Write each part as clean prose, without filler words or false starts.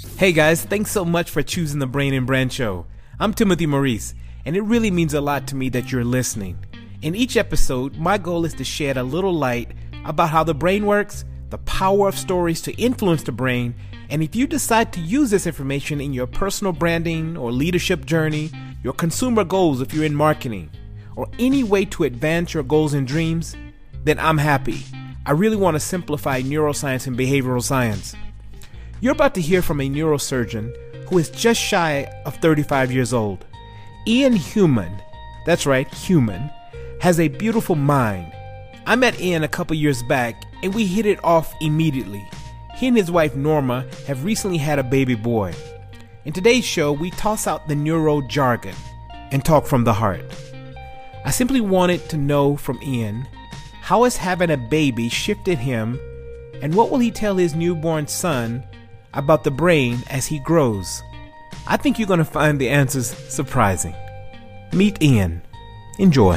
Hey guys, thanks so much for choosing the Brain and Brand Show. I'm Timothy Maurice, and it really means a lot to me that you're listening. In each episode, my goal is to shed a little light about how the brain works, the power of stories to influence the brain, and if you decide to use this information in your personal branding or leadership journey, your consumer goals if you're in marketing, or any way to advance your goals and dreams, then I'm happy. I really want to simplify neuroscience and behavioral science. You're about to hear from a neurosurgeon who is just shy of 35 years old. Ian Human, that's right, Human, has a beautiful mind. I met Ian a couple years back and we hit it off immediately. He and his wife Norma have recently had a baby boy. In today's show, we toss out the neuro jargon and talk from the heart. I simply wanted to know from Ian, how has having a baby shifted him, and what will he tell his newborn son about the brain as he grows? I think you're going to find the answers surprising. Meet Ian. Enjoy.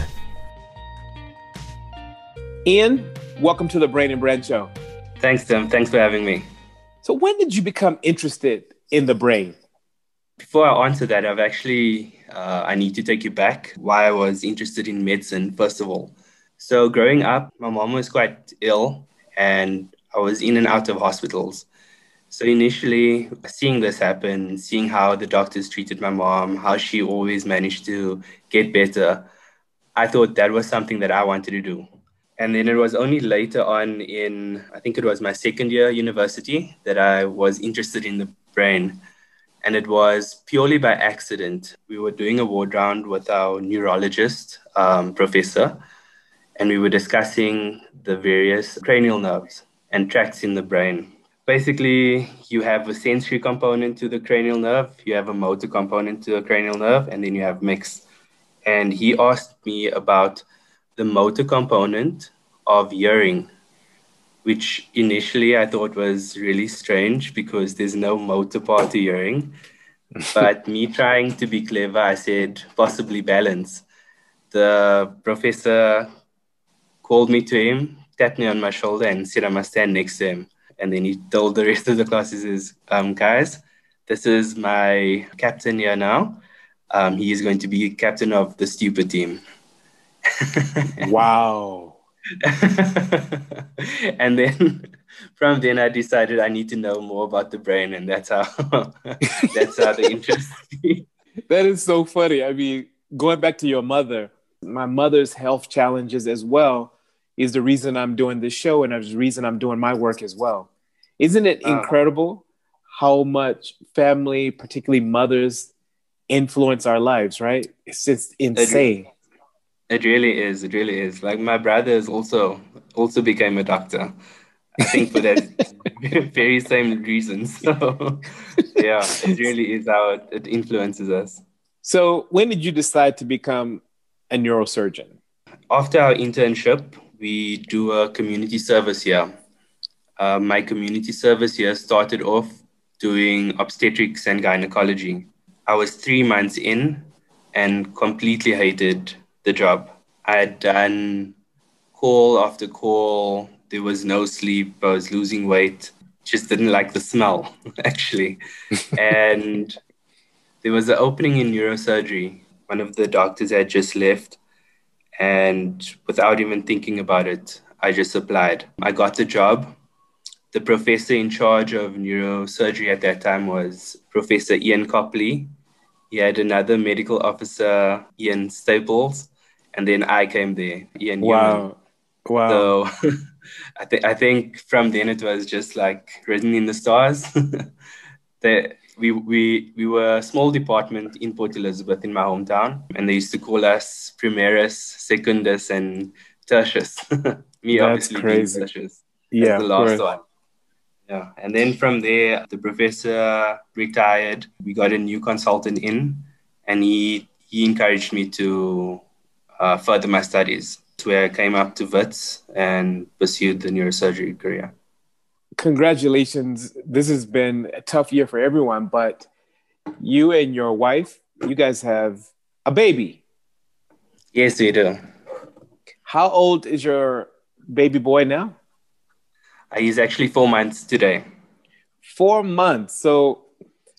Ian, welcome to the Brain and Brand Show. Thanks, Tim. Thanks for having me. So when did you become interested in the brain? Before I answer that, I need to take you back why I was interested in medicine, first of all. So growing up, my mom was quite ill and I was in and out of hospitals. So initially, seeing this happen, seeing how the doctors treated my mom, how she always managed to get better, I thought that was something that I wanted to do. And then it was only later on I think it was my second year university, that I was interested in the brain. And it was purely by accident. We were doing a ward round with our neurologist, professor, and we were discussing the various cranial nerves and tracts in the brain. Basically, you have a sensory component to the cranial nerve, you have a motor component to the cranial nerve, and then you have mix. And he asked me about the motor component of hearing, which initially I thought was really strange because there's no motor part to hearing. But me trying to be clever, I said, possibly balance. The professor called me to him, tapped me on my shoulder and said I must stand next to him. And then he told the rest of the classes, guys, this is my captain here now. He is going to be captain of the stupid team. Wow. And then from then I decided I need to know more about the brain, and that's how the interest. That is so funny. I mean, going back to your mother, my mother's health challenges as well is the reason I'm doing this show and the reason I'm doing my work as well. Isn't it incredible how much family, particularly mothers, influence our lives, right? It's just insane. It really is. It really is. Like my brother is also became a doctor. I think for that very same reasons. So yeah, it really is how it influences us. So when did you decide to become a neurosurgeon? After our internship, we do a community service here. My community service here started off doing obstetrics and gynecology. I was 3 months in and completely hated the job. I had done call after call. There was no sleep. I was losing weight. Just didn't like the smell, actually. And there was an opening in neurosurgery. One of the doctors had just left. And without even thinking about it, I just applied. I got the job. The professor in charge of neurosurgery at that time was Professor Ian Copley. He had another medical officer, Ian Staples, and then I came there, Ian Human. Wow. So I think from then it was just like written in the stars. We were a small department in Port Elizabeth in my hometown, and they used to call us Primaris, Secundus, and Tertius. Me, That's obviously, crazy. being Tertius Yeah, as the last one. Yeah, and then from there, the professor retired. We got a new consultant in, and he encouraged me to further my studies. That's where I came up to Wits and pursued the neurosurgery career. Congratulations. This has been a tough year for everyone, but you and your wife, you guys have a baby. Yes, we do. How old is your baby boy now? He's actually 4 months today. 4 months. So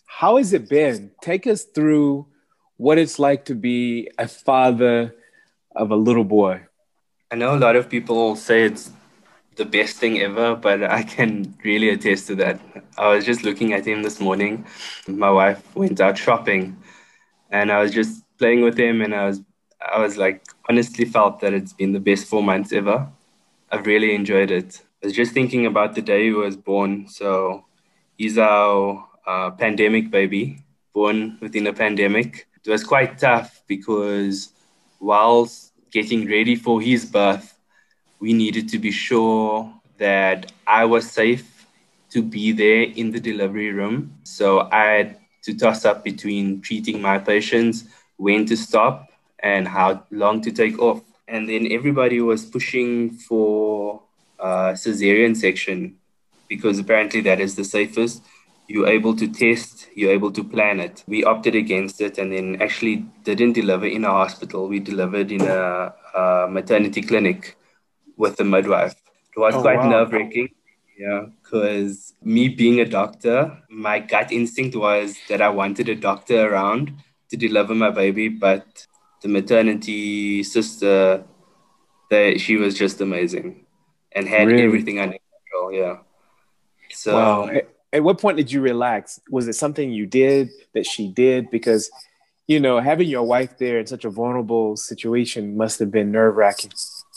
How has it been? Take us through what it's like to be a father of a little boy. I know a lot of people say it's the best thing ever, but I can really attest to that. I was just looking at him this morning. My wife went out shopping and I was just playing with him and I was like honestly felt that it's been the best 4 months ever. I've really enjoyed it. I was just thinking about the day he was born. So he's our pandemic baby, born within a pandemic. It was quite tough because whilst getting ready for his birth, we needed to be sure that I was safe to be there in the delivery room. So I had to toss up between treating my patients, when to stop, and how long to take off. And then everybody was pushing for cesarean section because apparently that is the safest. You're able to test, you're able to plan it. We opted against it and then actually didn't deliver in a hospital. We delivered in a maternity clinic with the midwife. It was Oh, quite wow. nerve-wracking, yeah, because me being a doctor, my gut instinct was that I wanted a doctor around to deliver my baby, but the maternity sister, she was just amazing and had Really? everything under control, yeah. Wow. So At what point did you relax? Was it something you did that she did? Because, having your wife there in such a vulnerable situation must have been nerve wracking.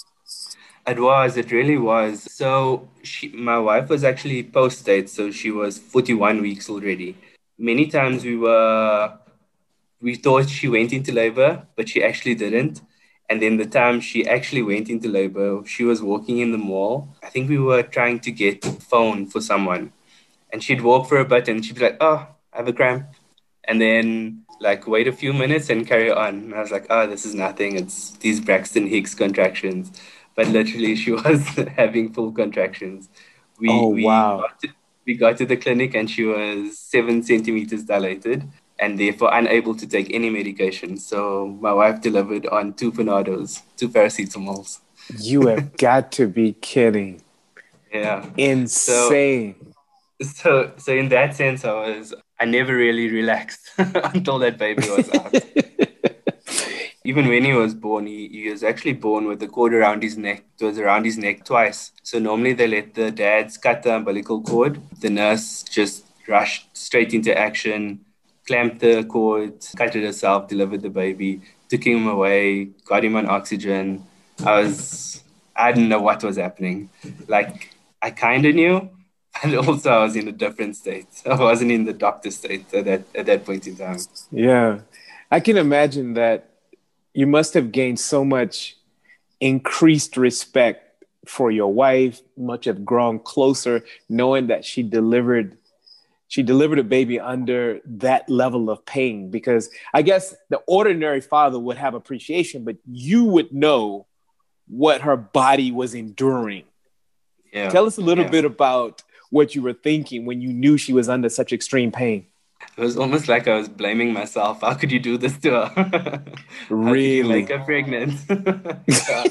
it really was. So my wife was actually post-date, so she was 41 weeks already. Many times we thought she went into labor, but she actually didn't. And then the time she actually went into labor, she was walking in the mall. I think we were trying to get a phone for someone. And she'd walk for a bit and she'd be like, oh, I have a cramp. And then like wait a few minutes and carry on. And I was like, oh, this is nothing. It's these Braxton Hicks contractions. But literally she was having full contractions. Oh, We we wow. got to, we got to the clinic and she was 7 centimeters dilated and therefore unable to take any medication. So my wife delivered on two Panados, two paracetamols. You have got to be kidding. Yeah. So Insane. so in that sense, I never really relaxed until that baby was out. Even when he was born, he was actually born with a cord around his neck. It was around his neck twice. So normally they let the dads cut the umbilical cord. The nurse just rushed straight into action, clamped the cord, cut it herself, delivered the baby, took him away, got him on oxygen. I didn't know what was happening. Like, I kind of knew, but also I was in a different state. I wasn't in the doctor state at that point in time. Yeah. I can imagine that you must have gained so much increased respect for your wife, much have grown closer knowing that she delivered a baby under that level of pain, because I guess the ordinary father would have appreciation, but you would know what her body was enduring. Yeah, Tell us a little yeah. bit about what you were thinking when you knew she was under such extreme pain. It was almost like I was blaming myself. How could you do this to her? How could you make Really? her pregnant? Yeah.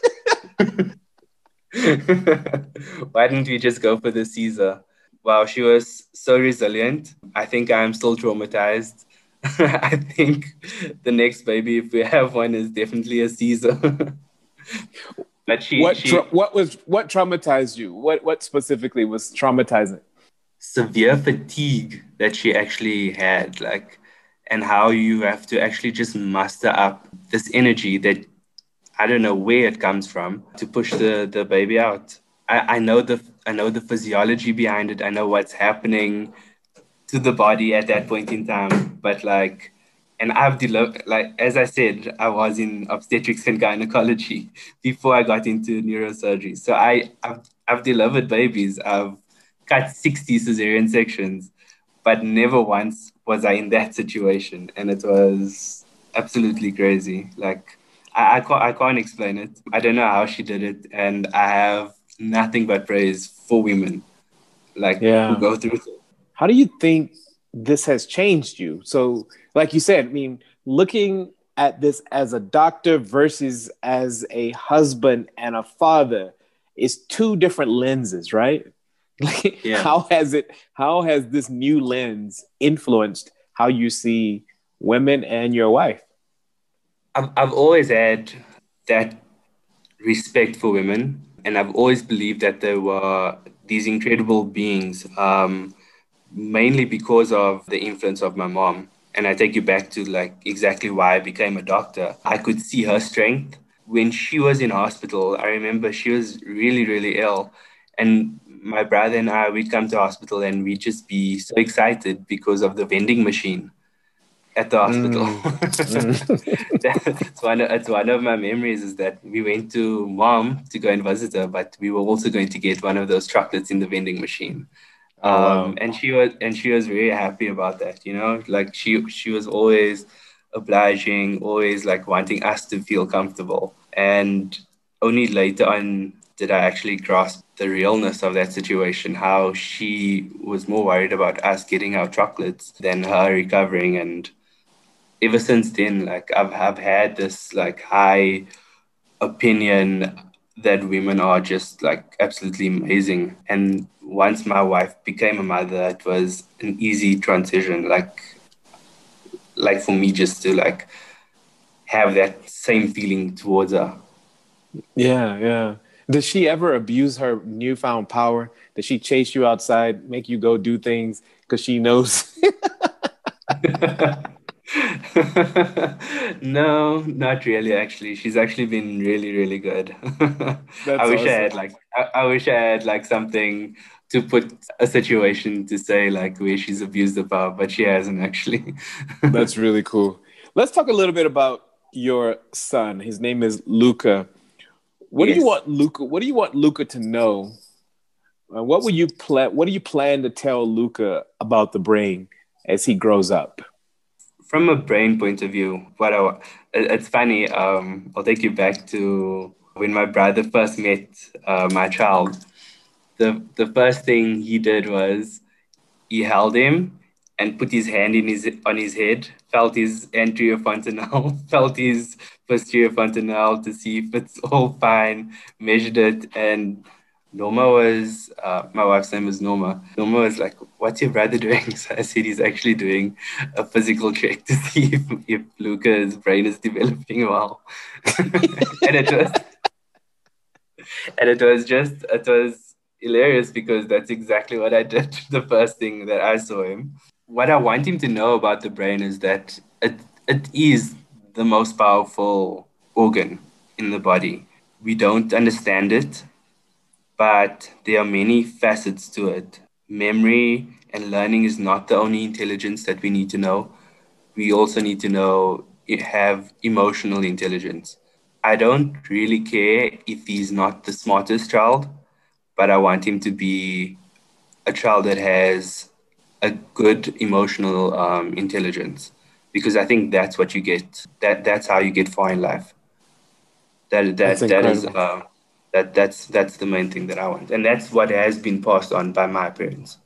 Why didn't we just go for the Caesar? Wow, she was so resilient. I think I'm still traumatized. I think the next baby, if we have one, is definitely a Caesar. But What traumatized you? What specifically was traumatizing? severe fatigue that she actually had, like, and how you have to actually just muster up this energy that I don't know where it comes from to push the baby out. I know the physiology behind it. I know what's happening to the body at that point in time. But like, and I've delivered, like, as I said, I was in obstetrics and gynecology before I got into neurosurgery. So I've delivered babies. I've cut 60 cesarean sections, but never once was I in that situation. And it was absolutely crazy. Like, I can't explain it. I don't know how she did it. And I have nothing but praise for women, like, who Yeah. go through it. How do you think this has changed you? So, like you said, I mean, looking at this as a doctor versus as a husband and a father is two different lenses, right? Like, Yeah. how has this new lens influenced how you see women and your wife? I've always had that respect for women, and I've always believed that they were these incredible beings, mainly because of the influence of my mom. And I take you back to like exactly why I became a doctor. I could see her strength when she was in hospital. I remember she was really, really ill, and my brother and I, we'd come to hospital and we'd just be so excited because of the vending machine at the hospital. Mm, mm. It's one of my memories is that we went to mom to go and visit her, but we were also going to get one of those chocolates in the vending machine. Oh wow. And she was very happy about that, you know, like she was always obliging, always like wanting us to feel comfortable. And only later on did I actually grasp the realness of that situation, how she was more worried about us getting our chocolates than her recovering. And ever since then, like I've had this like high opinion that women are just like absolutely amazing. And once my wife became a mother, it was an easy transition, like for me just to like have that same feeling towards her. Yeah, yeah. Does she ever abuse her newfound power? Does she chase you outside, make you go do things because she knows? No, not really, actually. She's actually been really, really good. That's awesome. I wish I had like something to put a situation to say like where she's abused the power, but she hasn't actually. That's really cool. Let's talk a little bit about your son. His name is Luca. What do you Yes. want Luca? What do you want Luca to know? What will you plan? What do you plan to tell Luca about the brain as he grows up? From a brain point of view, it's funny. I'll take you back to when my brother first met my child. The first thing he did was he held him and put his hand in his on his head, felt his anterior fontanelle, felt his posterior fontanelle to see if it's all fine, measured it, and Norma was my wife's name is Norma. Norma was like, "What's your brother doing?" So I said he's actually doing a physical check to see if Luca's brain is developing well. and it was it was hilarious because that's exactly what I did the first thing that I saw him. What I want him to know about the brain is that it is the most powerful organ in the body. We don't understand it, but there are many facets to it. Memory and learning is not the only intelligence that we need to know. We also need to know have emotional intelligence. I don't really care if he's not the smartest child, but I want him to be a child that has a good emotional intelligence because I think that's what you get. That's how you get far in life. That That's that that is incredible. that's the main thing that I want, and that's what has been passed on by my parents.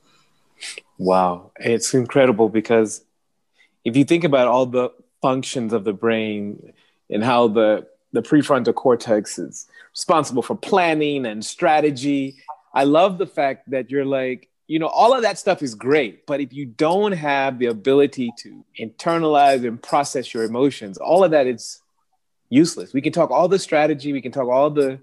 Wow. It's incredible because if you think about all the functions of the brain and how the prefrontal cortex is responsible for planning and strategy, I love the fact that you're like, all of that stuff is great, but if you don't have the ability to internalize and process your emotions, all of that is useless. We can talk all the strategy, we can talk all the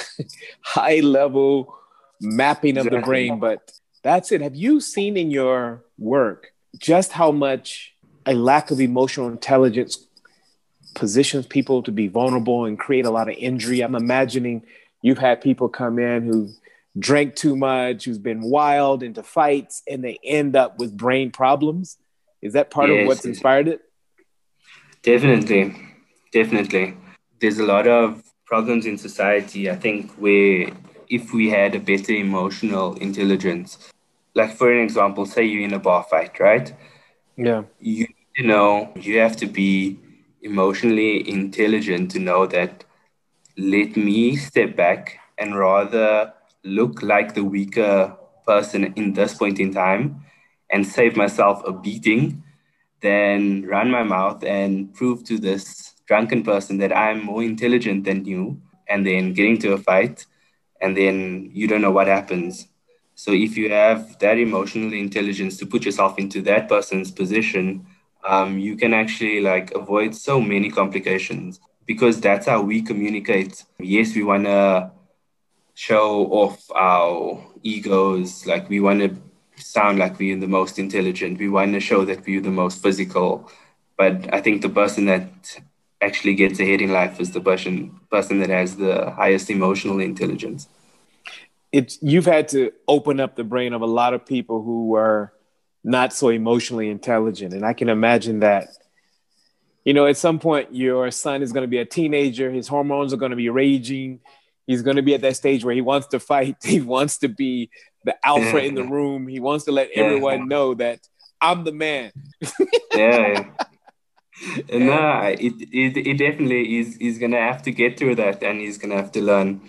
high level mapping of the Exactly. brain, but that's it. Have you seen in your work just how much a lack of emotional intelligence positions people to be vulnerable and create a lot of injury? I'm imagining you've had people come in who drank too much, who's been wild into fights, and they end up with brain problems. Is that part of Yes, what's yes, inspired it? definitely, definitely. There's a lot of problems in society. I think where if we had a better emotional intelligence, like for an example, say you're in a bar fight, right? Yeah. You need to know you have to be emotionally intelligent to know that let me step back and rather look like the weaker person in this point in time and save myself a beating than run my mouth and prove to this drunken person that I'm more intelligent than you and then get into a fight and then you don't know what happens. So if you have that emotional intelligence to put yourself into that person's position, you can actually like avoid so many complications because that's how we communicate. Yes, we want to show off our egos, like we want to sound like we're the most intelligent. We want to show that we're the most physical. But I think the person that actually gets ahead in life is the person that has the highest emotional intelligence. You've had to open up the brain of a lot of people who are not so emotionally intelligent. And I can imagine that, at some point your son is going to be a teenager. His hormones are going to be raging. He's going to be at that stage where he wants to fight. He wants to be the alpha in the room. He wants to let everyone know that I'm the man. Yeah. No, it definitely is. He's going to have to get through that, and he's going to have to learn.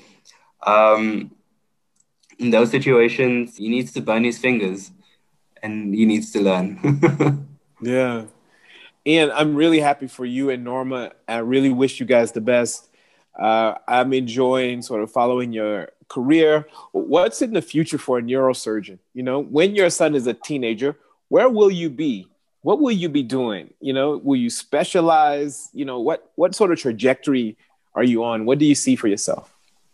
In those situations, he needs to burn his fingers and he needs to learn. Yeah. Ian, I'm really happy for you and Norma. I really wish you guys the best. I'm enjoying sort of following your career. What's in the future for a neurosurgeon? When your son is a teenager, where will you be? What will you be doing? Will you specialize? What sort of trajectory are you on? What do you see for yourself?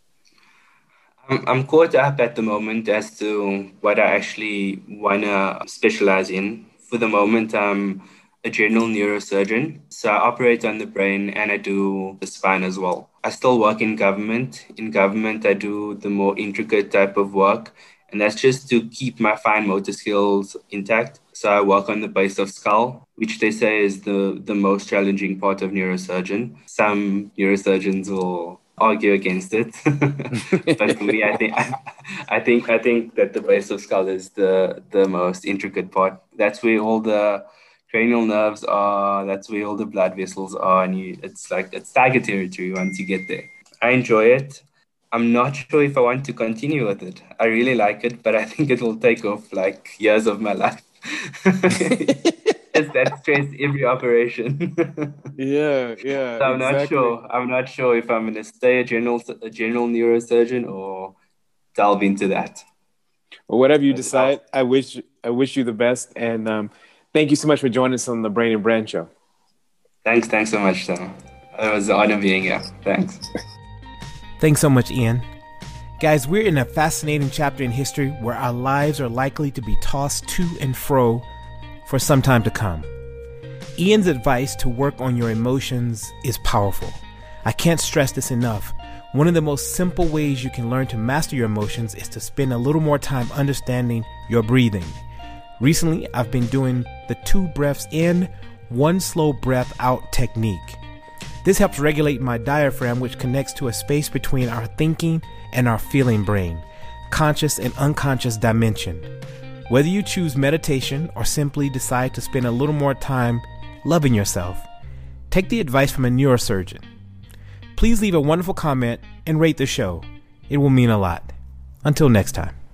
I'm caught up at the moment as to what I actually want to specialize in. For the moment, I'm a general neurosurgeon. So I operate on the brain and I do the spine as well. I still work in government. In government, I do the more intricate type of work. And that's just to keep my fine motor skills intact. So I work on the base of skull, which they say is the most challenging part of neurosurgeon. Some neurosurgeons will argue against it, but for me, I think that the base of skull is the most intricate part. That's where all the cranial nerves are. That's where all the blood vessels are, and it's tiger territory once you get there. I enjoy it. I'm not sure if I want to continue with it. I really like it, but I think it will take off like years of my life. Just that stress every operation. Yeah. So I'm not sure. I'm not sure if I'm going to stay a general neurosurgeon or delve into that. Well, whatever you decide, I wish you the best, and thank you so much for joining us on the Brain and Brand Show. Thanks so much, Tom. It was an honor being here. Thanks. Thanks so much, Ian. Guys, we're in a fascinating chapter in history where our lives are likely to be tossed to and fro for some time to come. Ian's advice to work on your emotions is powerful. I can't stress this enough. One of the most simple ways you can learn to master your emotions is to spend a little more time understanding your breathing. Recently, I've been doing the 2 breaths in, 1 slow breath out technique. This helps regulate my diaphragm, which connects to a space between our thinking and our feeling brain, conscious and unconscious dimension. Whether you choose meditation or simply decide to spend a little more time loving yourself, take the advice from a neurosurgeon. Please leave a wonderful comment and rate the show. It will mean a lot. Until next time.